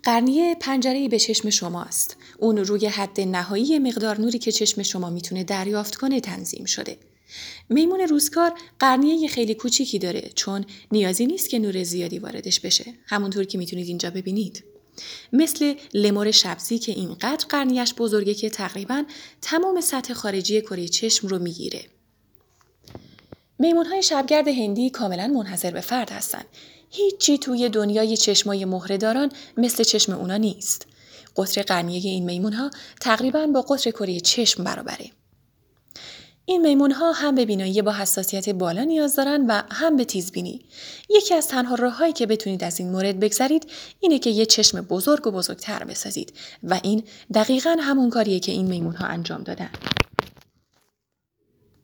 قرنیه پنجره‌ای به چشم شماست. اون روی حد نهایی مقدار نوری که چشم شما میتونه دریافت کنه تنظیم شده. میمون روزگار قرنیه خیلی کوچیکی داره چون نیازی نیست که نور زیادی واردش بشه. همونطور که میتونید اینجا ببینید. مثل لمر سبزی که اینقدر قرنیش بزرگه که تقریباً تمام سطح خارجی کره چشم رو میگیره. میمون‌های شبگرد هندی کاملاً منحصر به فرد هستن. هیچی توی دنیای چشمای مهره‌داران مثل چشم اونا نیست. قطر قرنیه این میمون‌ها تقریباً با قطر کره چشم برابره. این میمون‌ها هم به بینایی با حساسیت بالا نیاز دارن و هم به تیزبینی. یکی از تنها راه‌هایی که بتونید از این مورد بگذرید اینه که یه چشم بزرگ و بزرگتر بسازید و این دقیقاً همون کاریه که این میمون‌ها انجام دادن.